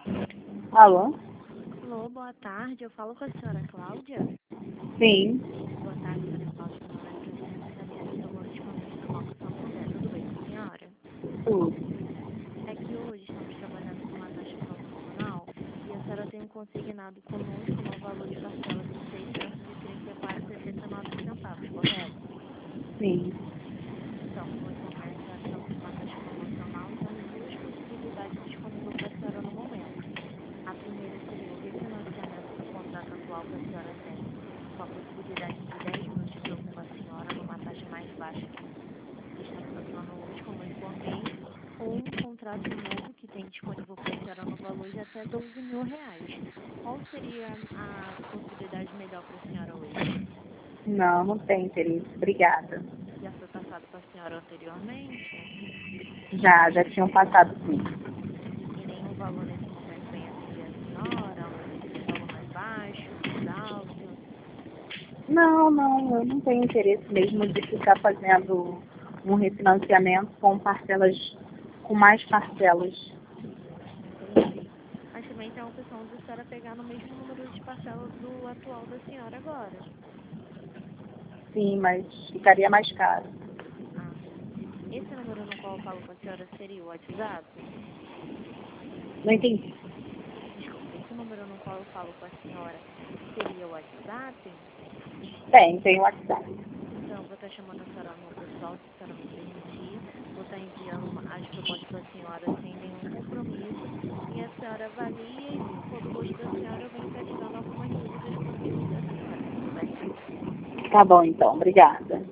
Alô? Alô, boa tarde. Eu falo com a senhora Cláudia? Sim. Boa tarde, senhora Cláudia. Meu nome é Cristiane Xavier, eu moro de Convênio do Banco Santander. Tudo bem com a senhora? Tudo. É que hoje estamos trabalhando com uma taxa promocional e a senhora tem um consignado conosco no valor de parcela de R$ 634,69, correto? Sim. Então, como eu informei, nós estamos com uma taxa promocional e temos duas possibilidades disponíveis para a senhora no momento. A primeira seria o refinanciamento do contrato atual que a senhora tem, com a possibilidade de 10 mil de troco com a senhora numa taxa mais baixa que estamos atuando hoje, como eu informei, ou um contrato novo que tem disponível para a senhora no valor de até R$ 12 mil. Qual seria a possibilidade melhor para a senhora hoje? Não, não tem interesse. Obrigada. Já foi passado para a senhora anteriormente? Já tinham passado sim. E nenhum valor nesse momento vem atender a senhora? Um valor mais baixo, mais alto? Não, eu não tenho interesse mesmo de ficar fazendo um refinanciamento com mais parcelas. Entendi. Mas também tem a opção de a senhora pegar no mesmo número de parcelas do atual da senhora agora. Sim, mas ficaria mais caro. Ah, sim. Esse número no qual eu falo com a senhora seria o WhatsApp? Não entendi. Desculpa, esse número no qual eu falo com a senhora seria o WhatsApp? Tem WhatsApp. Então, eu vou estar chamando a senhora no pessoal, se a senhora me permitir. Vou estar enviando as propostas para a senhora sem nenhum compromisso. E a senhora avalia e, se for do gosto da senhora, eu venho estar tirando algumas dúvidas com o serviço da senhora. Tudo bem? Tá bom, então. Obrigada.